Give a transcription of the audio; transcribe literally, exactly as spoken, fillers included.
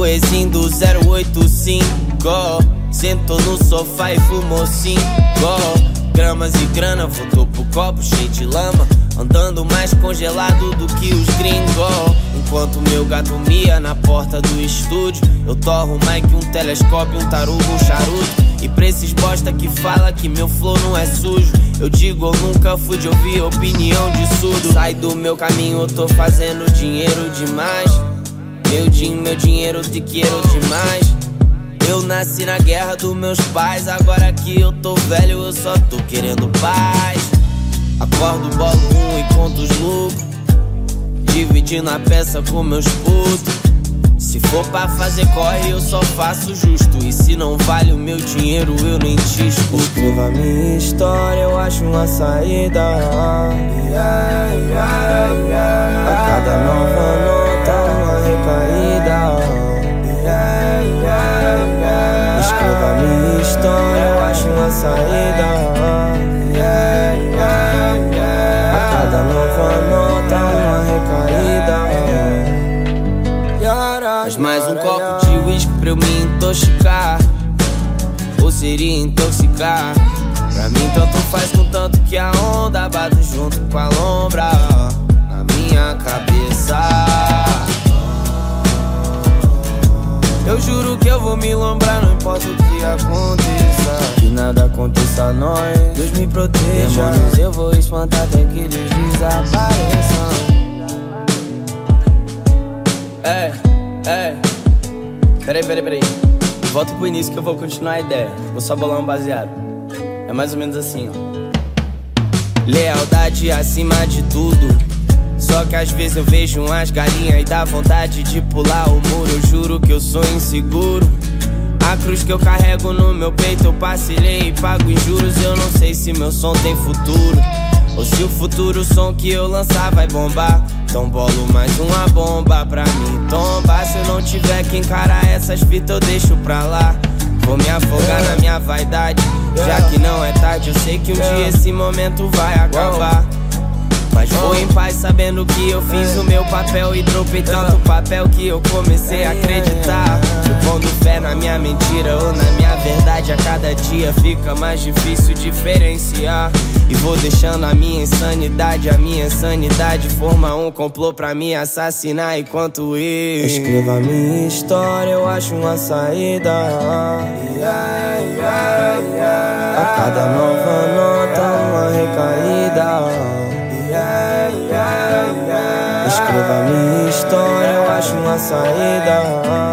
Moezinho do zero oito cinco. Sentou no sofá e fumou cinco gramas e grana, voltou pro copo cheio de lama, andando mais congelado do que os gringos. Enquanto meu gato mia na porta do estúdio, eu torro mais que um telescópio, um tarugo, um charuto. E pra esses bosta que fala que meu flow não é sujo, eu digo, eu nunca fui de ouvir opinião de surdo. Sai do meu caminho, eu tô fazendo dinheiro demais. Meu din, meu dinheiro te quero demais. Eu nasci na guerra dos meus pais, agora que eu tô velho eu só tô querendo paz. Acordo, bolo um e conto os lucros, dividindo a peça com meus putos. Se for pra fazer corre eu só faço justo, e se não vale o meu dinheiro eu nem te escuto. Escreva minha história, eu acho uma saída. yeah, yeah, yeah. A cada nova nota uma recaída. yeah, yeah, yeah. Escreva minha história, eu acho uma saída. yeah, yeah, yeah. A cada nova nota uma recaída. Mas mais um copo de uísque pra eu me intoxicar, ou seria intoxicar? Pra mim tanto faz, contanto que a onda bate junto com a lombra na minha cabeça. Eu juro que eu vou me lombrar, não importa o que aconteça, que nada aconteça a nós, Deus me proteja. Demônios eu vou espantar até que eles desapareçam. É, é. Peraí, peraí, peraí. Volta pro início que eu vou continuar a ideia. Vou só bolar um baseado. É mais ou menos assim, ó. Lealdade acima de tudo. Só que às vezes eu vejo umas galinhas e dá vontade de pular o muro. Eu juro que eu sou inseguro. A cruz que eu carrego no meu peito eu parcelei e pago em juros. Eu não sei se meu som tem futuro, ou se o futuro som que eu lançar vai bombar. Então bolo mais uma bomba pra mim tombar. Se eu não tiver que encarar essas fitas eu deixo pra lá. Vou me afogar na minha vaidade, já que não é tarde. Eu sei que um dia esse momento vai acabar, mas vou em paz sabendo que eu fiz o meu papel. E dropei tanto papel que eu comecei a acreditar, pondo fé na minha mentira ou na minha verdade. A cada dia fica mais difícil diferenciar, e vou deixando a minha insanidade. A minha insanidade forma um complô pra me assassinar enquanto eu escrevo a minha história, eu acho uma saída. yeah, yeah, yeah. A cada nova nota uma recaída. Yeah, yeah, yeah. Escreva minha história, eu acho uma saída.